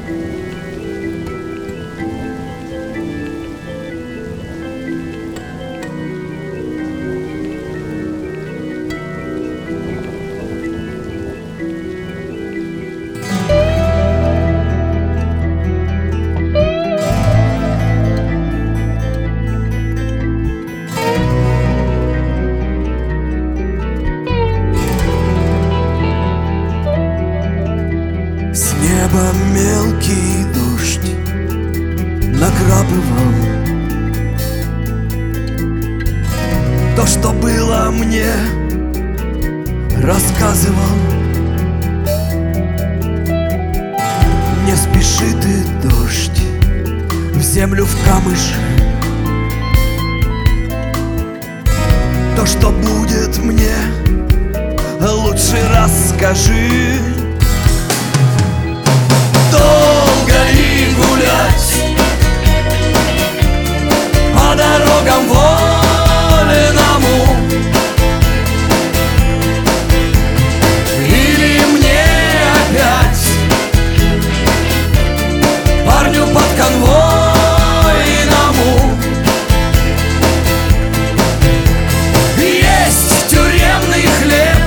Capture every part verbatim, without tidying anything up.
С неба мелкий дождь накрапывал. То, что было, мне рассказывал. Не спеши ты, дождь, в землю, в камыш. То, что будет, мне лучше расскажи. Долго ли гулять по дорогам вольному? Или мне опять парню под конвойному? Есть тюремный хлеб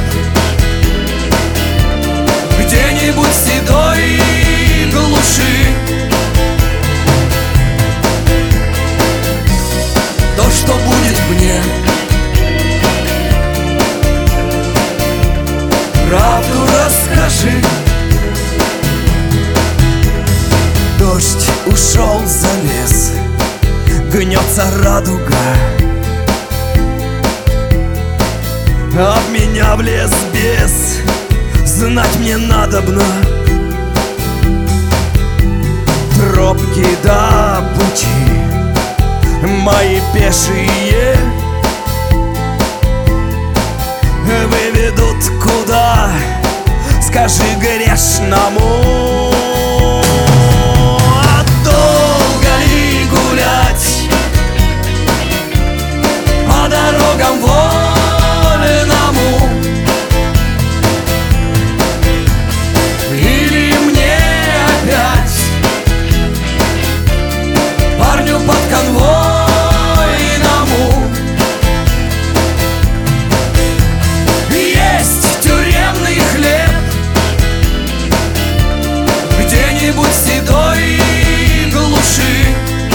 где-нибудь седой глуши. То, что будет, мне правду расскажи. Дождь ушел за лес, гнется радуга, а в меня влез бес. Знать мне надобно тропки до пути мои пешие выведут куда, скажи грешному. А долго ли гулять по дорогам вольному? Или мне опять парню под конвойному? Есть тюремный хлеб где-нибудь седой глуши.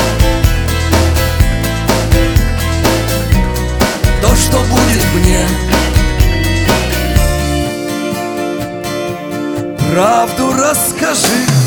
То, что будет, мне правду расскажи.